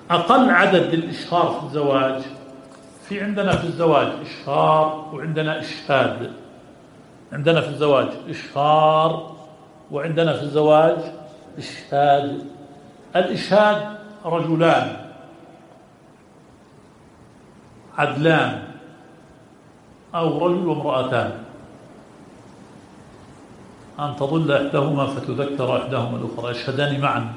أقل عدد للإشهار في الزواج، في عندنا في الزواج إشهار وعندنا إشهاد. عندنا في الزواج إشهار وعندنا في الزواج إشهاد. الإشهاد رجلان عدلان أو رجل وامرأتان، أن تضل إحداهما فتذكر إحداهما الأخرى، يشهدان معا.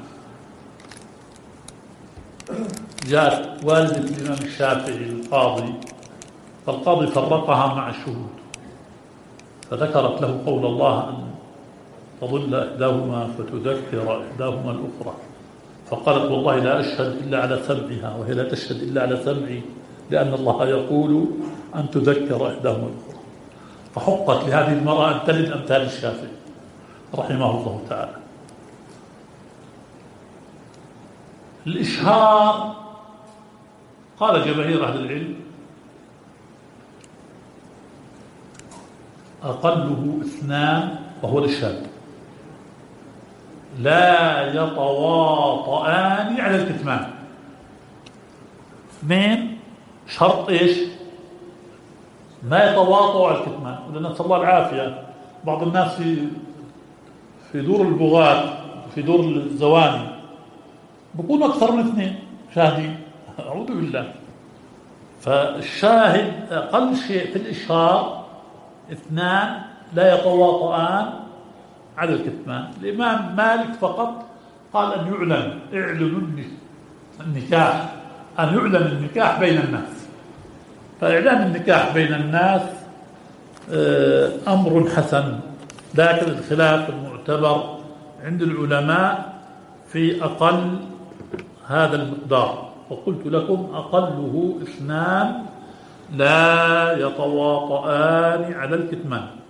جاءت والدة الإمام الشافعي القاضي، فالقاضي فرقها مع الشهود، فذكرت له قول الله أن تضل إحداهما فتذكر إحداهما الأخرى، فقالت والله لا أشهد إلا على سمعها، وهي لا تشهد إلا على سمعي، لأن الله يقول أن تذكر إحداهما الأخرى. فحقت لهذه المرأة أن تلد أمثال الشافعي رحمه الله تعالى. الإشهار قال جماهير أهل العلم أقله 2 وهو الإشهاد، لا يتواطئان على الكتمان. 2 شرط إيش؟ ما يتواطؤ على الكتمان. ونسأل الله العافية، بعض الناس في دور البغاة في دور الزواني بيكونوا أكثر من 2 شاهدين، أعوذ بالله. فالشاهد أقل شيء في الإشهار 2 لا يتواطئان على الكتمان. الإمام مالك فقط قال أن يعلن، اعلنوا النكاح، أن يعلن النكاح بين الناس. فإعلان النكاح بين الناس أمر حسن، لكن الخلاف المعتبر عند العلماء في أقل هذا المقدار، وقلت لكم أقله 2 لا يتواطئان على الكتمان.